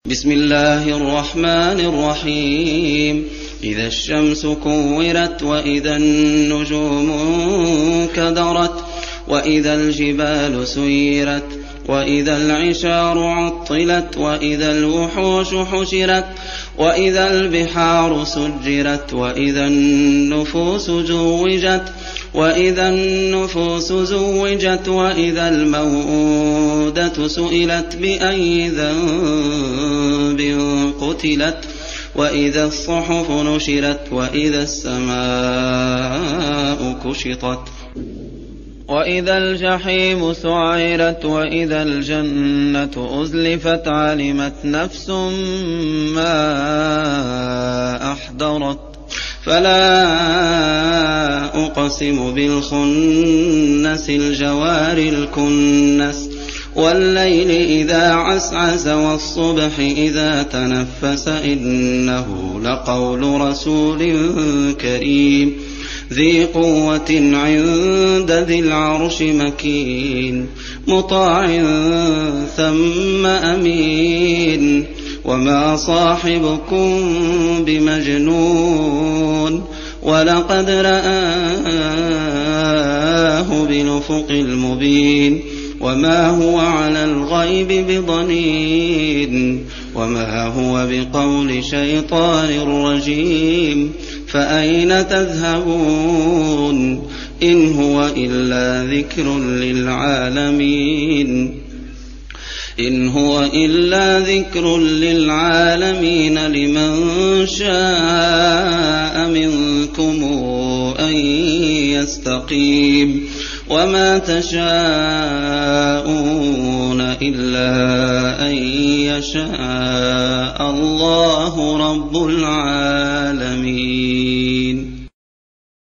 بسم الله الرحمن الرحيم. إذا الشمس كورت وإذا النجوم انكدرت وإذا الجبال سيرت وإذا العشار عطلت وإذا الوحوش حشرت وإذا البحار سجرت وإذا النفوس زوجت وإذا الموءودة سئلت بأي ذنب قتلت وإذا الصحف نشرت وإذا السماء كشطت وإذا الجحيم سعرت وإذا الجنة أزلفت علمت نفس ما أحضرت فلا أقسم بالخنس الجوار الكنس والليل إذا عسعس والصبح إذا تنفس إنه لقول رسول كريم ذي قوة عند ذي العرش مكين مطاع ثم أمين وما صاحبكم بمجنون ولقد رآه بالأفق المبين وما هو على الغيب بضنين وما هو بقول شيطان رجيم فأين تذهبون إن هو إلا ذكر للعالمين لمن شاء منكم أن يستقيم وما تشاءون إلا أن يشاء الله رب العالمين.